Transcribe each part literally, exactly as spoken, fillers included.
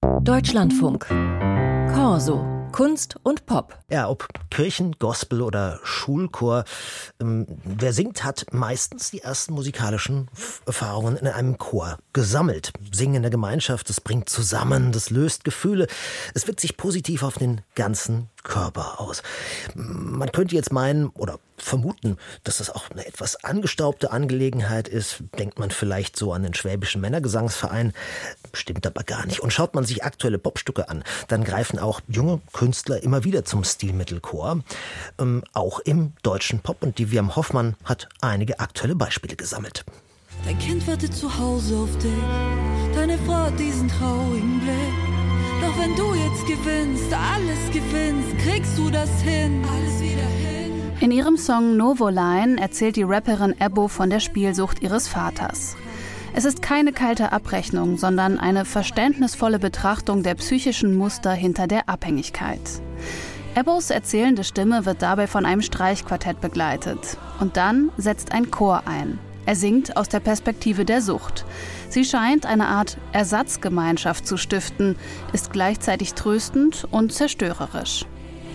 Deutschlandfunk. Corso. Kunst und Pop. Ja, ob Kirchen, Gospel oder Schulchor. Ähm, wer singt, hat meistens die ersten musikalischen Erfahrungen in einem Chor gesammelt. Singen in der Gemeinschaft, das bringt zusammen, das löst Gefühle. Es wirkt sich positiv auf den ganzen Körper aus. Man könnte jetzt meinen oder vermuten, dass das auch eine etwas angestaubte Angelegenheit ist. Denkt man vielleicht so an den Schwäbischen Männergesangsverein. Stimmt aber gar nicht. Und schaut man sich aktuelle Popstücke an, dann greifen auch junge Künstler immer wieder zum Stilmittelchor. Ähm, auch im deutschen Pop. Und die Vivian Hoffmann hat einige aktuelle Beispiele gesammelt. Dein Kind wartet zu Hause auf dich. Deine Frau hat diesen traurigen Blick. Doch wenn du jetzt gewinnst, alles gewinnst, kriegst du das hin. Alles wieder hin. In ihrem Song Novoline erzählt die Rapperin Ebbo von der Spielsucht ihres Vaters. Es ist keine kalte Abrechnung, sondern eine verständnisvolle Betrachtung der psychischen Muster hinter der Abhängigkeit. Ebbos erzählende Stimme wird dabei von einem Streichquartett begleitet. Und dann setzt ein Chor ein. Er singt aus der Perspektive der Sucht. Sie scheint eine Art Ersatzgemeinschaft zu stiften, ist gleichzeitig tröstend und zerstörerisch.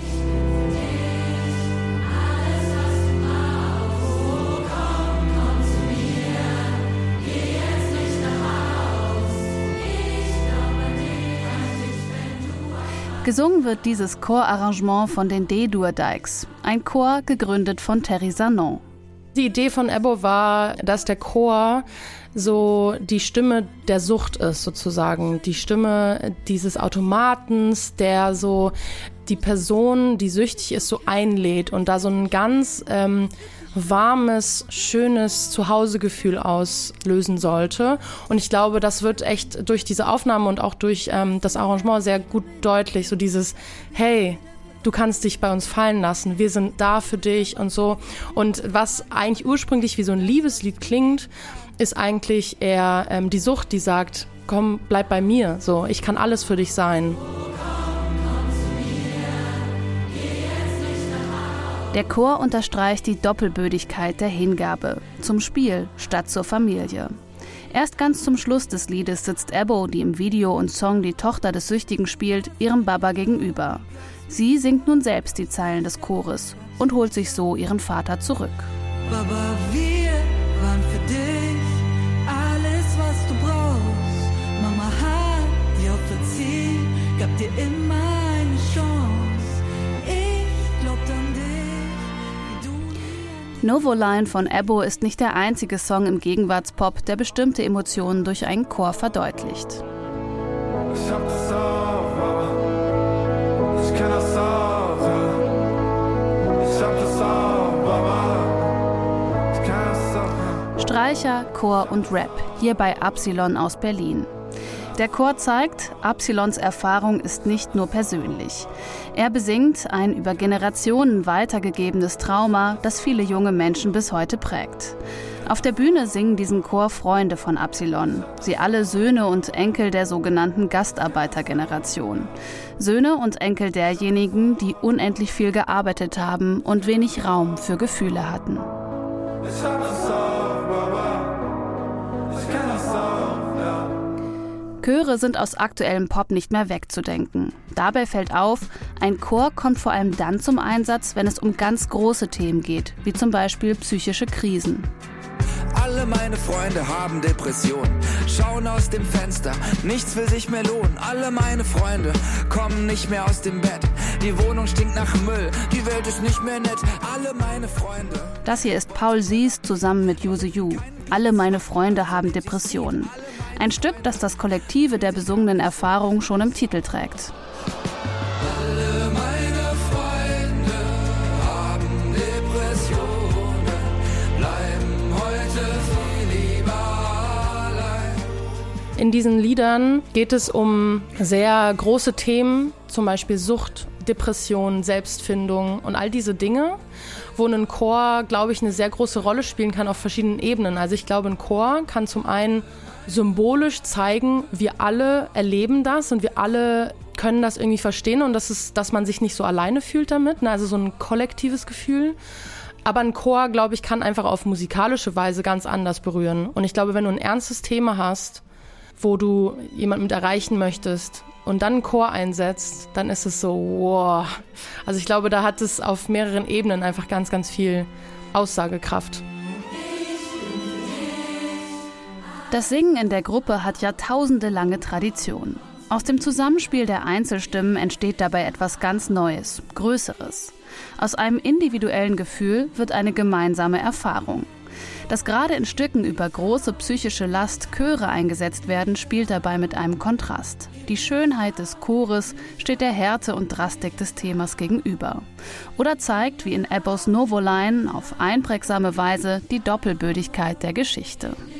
Gesungen wird dieses Chorarrangement von den D-Dur Dykes, ein Chor gegründet von Terry Sanon. Die Idee von Ebbo war, dass der Chor so die Stimme der Sucht ist, sozusagen. Die Stimme dieses Automatens, der so die Person, die süchtig ist, so einlädt und da so ein ganz ähm, warmes, schönes Zuhausegefühl auslösen sollte. Und ich glaube, das wird echt durch diese Aufnahme und auch durch ähm, das Arrangement sehr gut deutlich. So dieses, hey, du kannst dich bei uns fallen lassen, wir sind da für dich und so. Und was eigentlich ursprünglich wie so ein Liebeslied klingt, ist eigentlich eher ähm, die Sucht, die sagt, komm, bleib bei mir, so, ich kann alles für dich sein. Der Chor unterstreicht die Doppelbödigkeit der Hingabe, zum Spiel statt zur Familie. Erst ganz zum Schluss des Liedes sitzt Ebbo, die im Video und Song die Tochter des Süchtigen spielt, ihrem Baba gegenüber. Sie singt nun selbst die Zeilen des Chores und holt sich so ihren Vater zurück. Baba, wir waren für dich alles, was du brauchst. Mama hat dir auch verziehen, gab dir immer eine Chance. Ich glaub an dich, wie du... Novoline von Ebbo ist nicht der einzige Song im Gegenwartspop, der bestimmte Emotionen durch einen Chor verdeutlicht. Ich hab das auch, Baba. Ich kenn das auch, ja. Ich hab das auch, Baba. Ich kenn das auch. Streicher, Chor und Rap, hier bei Absilon aus Berlin. Der Chor zeigt, Absilons Erfahrung ist nicht nur persönlich. Er besingt ein über Generationen weitergegebenes Trauma, das viele junge Menschen bis heute prägt. Auf der Bühne singen diesen Chor Freunde von Absilon. Sie alle Söhne und Enkel der sogenannten Gastarbeitergeneration. Söhne und Enkel derjenigen, die unendlich viel gearbeitet haben und wenig Raum für Gefühle hatten. Ich hab das auch, Baba. Ich kenn das auch, ja. Chöre sind aus aktuellem Pop nicht mehr wegzudenken. Dabei fällt auf, ein Chor kommt vor allem dann zum Einsatz, wenn es um ganz große Themen geht, wie zum Beispiel psychische Krisen. Alle meine Freunde haben Depressionen, schauen aus dem Fenster, nichts will sich mehr lohnen. Alle meine Freunde kommen nicht mehr aus dem Bett, die Wohnung stinkt nach Müll, die Welt ist nicht mehr nett. Alle meine Freunde... Das hier ist Paul Sies zusammen mit Yuzu Yu. Alle meine Freunde haben Depressionen. Ein Stück, das das Kollektive der besungenen Erfahrung schon im Titel trägt. Alle meine Freunde haben Depressionen, bleiben heute viel lieber allein. In diesen Liedern geht es um sehr große Themen, zum Beispiel Sucht, Depression, Selbstfindung und all diese Dinge, wo ein Chor, glaube ich, eine sehr große Rolle spielen kann auf verschiedenen Ebenen. Also ich glaube, ein Chor kann zum einen symbolisch zeigen, wir alle erleben das und wir alle können das irgendwie verstehen und das ist, dass man sich nicht so alleine fühlt damit, ne? Also so ein kollektives Gefühl. Aber ein Chor, glaube ich, kann einfach auf musikalische Weise ganz anders berühren. Und ich glaube, wenn du ein ernstes Thema hast, wo du jemanden mit erreichen möchtest und dann ein Chor einsetzt, dann ist es so, wow. Also ich glaube, da hat es auf mehreren Ebenen einfach ganz, ganz viel Aussagekraft. Das Singen in der Gruppe hat jahrtausendelange Tradition. Aus dem Zusammenspiel der Einzelstimmen entsteht dabei etwas ganz Neues, Größeres. Aus einem individuellen Gefühl wird eine gemeinsame Erfahrung. Dass gerade in Stücken über große psychische Last Chöre eingesetzt werden, spielt dabei mit einem Kontrast. Die Schönheit des Chores steht der Härte und Drastik des Themas gegenüber. Oder zeigt, wie in Ebbos Novoline, auf einprägsame Weise die Doppelbödigkeit der Geschichte.